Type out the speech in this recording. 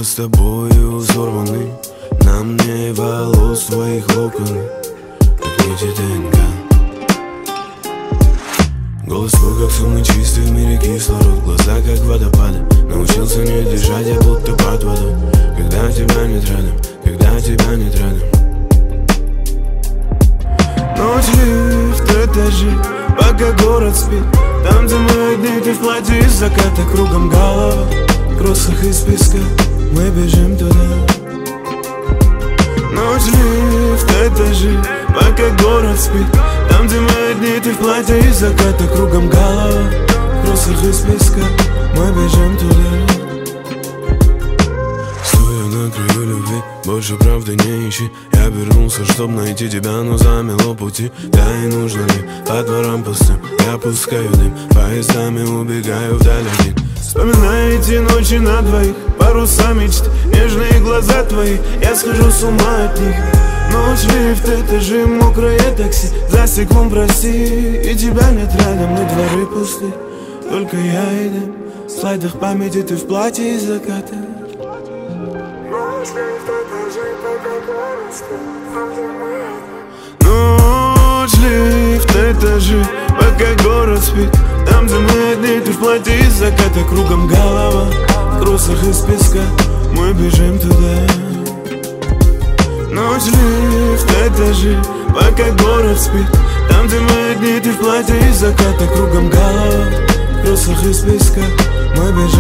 с тобою сорваны, на мне волос твоих локоны, как нити ДНК. Голос твой как самый чистый в мире кислород, глаза как водопады. Научился не дышать, я будто под водой, когда тебя нет рядом, когда тебя нет рядом. Ночь, лифт, этажи, пока город спит. Там, где мы одни, ты в платье из заката, кругом голова, в кроссах из песка, мы бежим туда. Ночь, лифт, этажи, пока город спит. Там, где мы одни, ты в платье из заката, кругом голова, в кроссах из песка, мы бежим туда. Стоя на краю любви, больше правды не ищи. Я вернулся, чтоб найти тебя, но замело пути. Да и нужно ли по дворам пустым, я пускаю дым, поездами убегаю вдаль один. Вспоминаю эти ночи на двоих, паруса мечт, нежные глаза твои, я схожу с ума от них. Ночь, лифт, этажи, мокрое такси, за стеклом прости, и тебя нет рядом, но дворы пусты, только я и дым. В слайдах памяти ты в платье из заката. Ночь, лифт, этажи, пока город спит. Там, где мы одни, ты в платье из заката, кругом голова, в кроссах из песка, мы бежим туда. Ночь, лифт, этажи, пока город спит. Там, где мы одни, ты в платье из заката, кругом голова, в кроссах из песка, мы бежим.